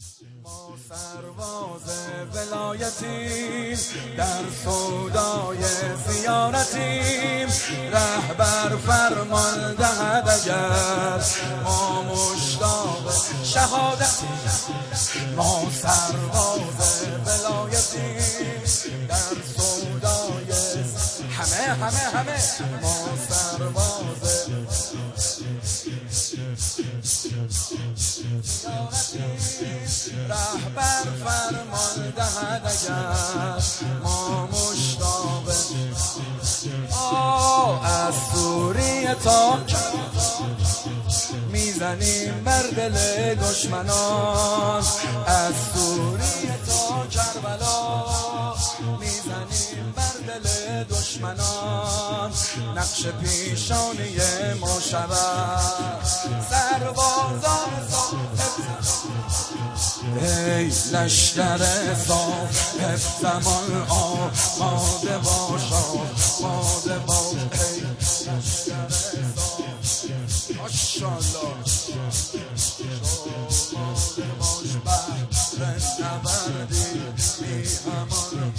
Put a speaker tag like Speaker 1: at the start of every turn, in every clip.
Speaker 1: ما سرباز ولایتیم، در سودای زیارتیم، رهبر فرمان دهد اگر ما مشتاق شهادتیم. ما سرباز ولایتیم، در سودای همه ما سرباز رهبر فرمان دهد اگر ما مشتاق. از سوریه تا میزنیم بر دل دشمنان، از سوریه تا کربلا میزنیم بر دل دشمنان. نقش پیشانی ما شود سربازان صاحب، ای لشکر صاحب زمان آماده باش، آماده باش. ای لشکر صاحب ماشاءالله آماده باش، بهر نبردی بی امان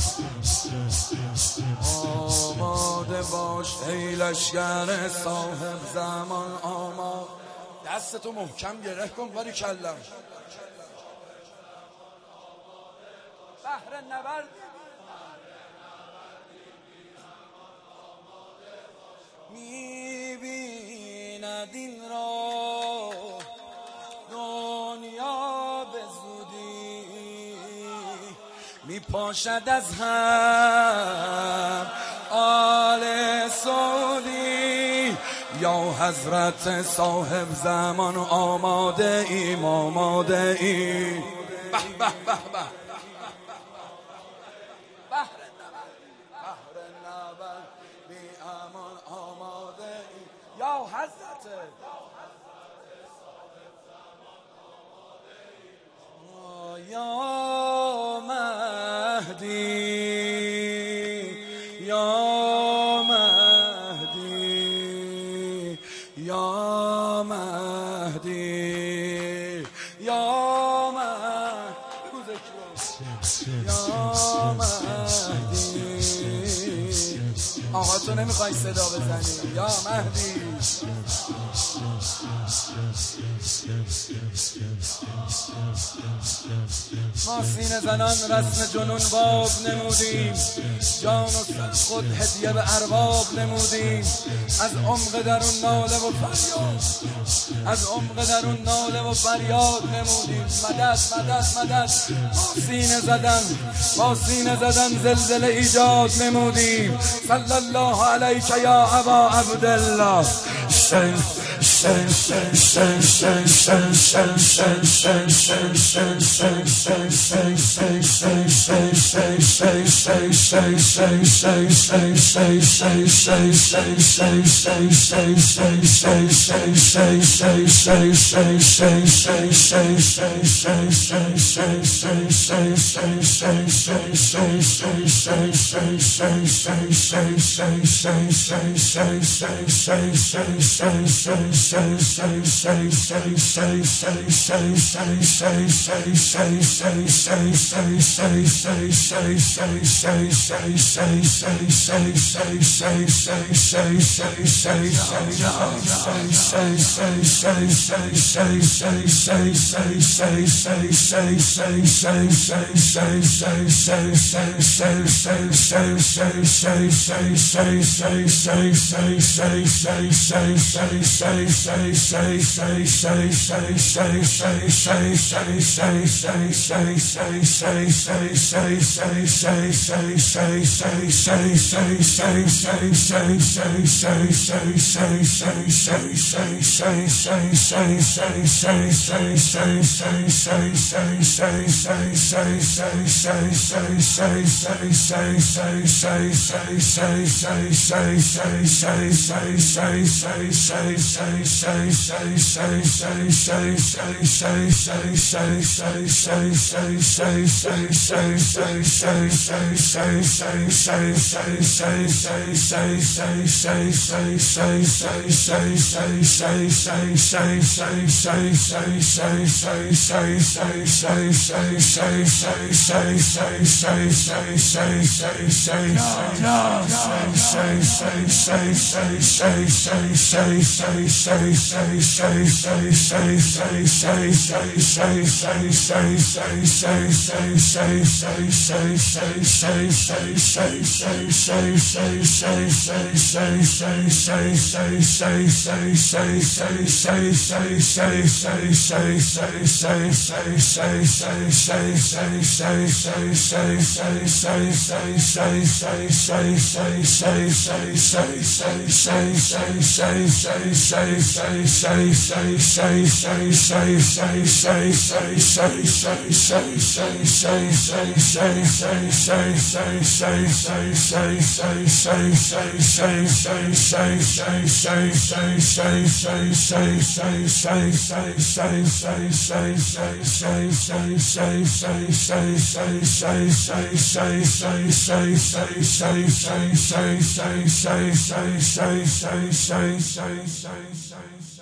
Speaker 1: آماده باش. ای لشکر صاحب زمان آماده. دستتو محکم گره کن باری کلم. بهر نبرد می‌بیند این را دنیا به زودی، میپاشد از هم آل سعودی. یا حضرت صاحب زمان آماده ایم، آماده ایم. به به به به یا حضرت یا مهدی، یا مهدی، یا مهدی، یا مهدی. آقا تو نمیخوای صدا بزنی؟ یا مهدی. ما سینه زنان رسم جنون باب نمودیم، جان و خود هدیه به ارباب نمودیم. از عمق درون ناله و فریاد، از عمق درون ناله و فریاد نمودیم. مدد مدد مدد. با سینه زدن زلزله ایجاد نمودیم. صلی الله علیک یا ابا عبدالله. say